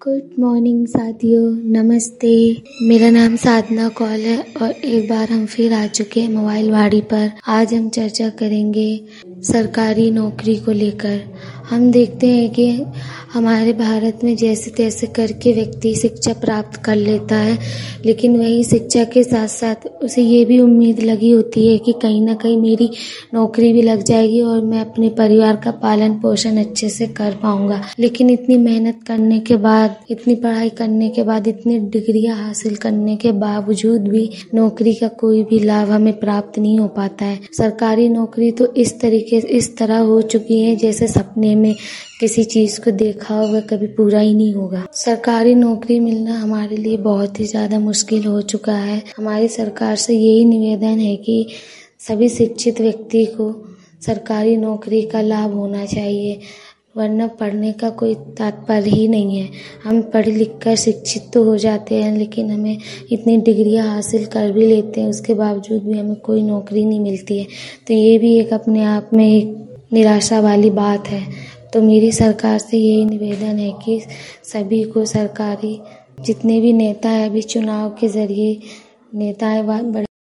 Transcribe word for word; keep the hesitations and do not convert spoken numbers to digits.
Good morning साथियों, नमस्ते। मेरा नाम साधना कौल है और एक बार हम फिर आ चुके हैं मोबाइल वाड़ी पर। आज हम चर्चा करेंगे सरकारी नौकरी को लेकर। हम देखते हैं कि हमारे भारत में जैसे तैसे करके व्यक्ति शिक्षा प्राप्त कर लेता है, लेकिन वही शिक्षा के साथ साथ उसे ये भी उम्मीद लगी होती है कि कहीं ना कहीं मेरी नौकरी भी लग जाएगी और मैं अपने परिवार का पालन पोषण अच्छे से कर पाऊंगा। लेकिन इतनी मेहनत करने के बाद, इतनी पढ़ाई करने के बाद, इतनी डिग्रियां हासिल करने के बावजूद भी नौकरी का कोई भी लाभ हमें प्राप्त नहीं हो पाता है। सरकारी नौकरी तो इस तरीके इस तरह हो चुकी है जैसे सपने में किसी चीज को देखा होगा, कभी पूरा ही नहीं होगा। सरकारी नौकरी मिलना हमारे लिए बहुत ही ज्यादा मुश्किल हो चुका है। हमारी सरकार से यही निवेदन है कि सभी शिक्षित व्यक्ति को सरकारी नौकरी का लाभ होना चाहिए, वरना पढ़ने का कोई तात्पर्य ही नहीं है। हम पढ़ लिख कर शिक्षित तो हो जाते हैं, लेकिन हमें इतनी डिग्रियां हासिल कर भी लेते हैं, उसके बावजूद भी हमें कोई नौकरी नहीं मिलती है। तो ये भी एक अपने आप में एक निराशा वाली बात है। तो मेरी सरकार से यही निवेदन है कि सभी को सरकारी, जितने भी नेता है, अभी चुनाव के जरिए नेता है,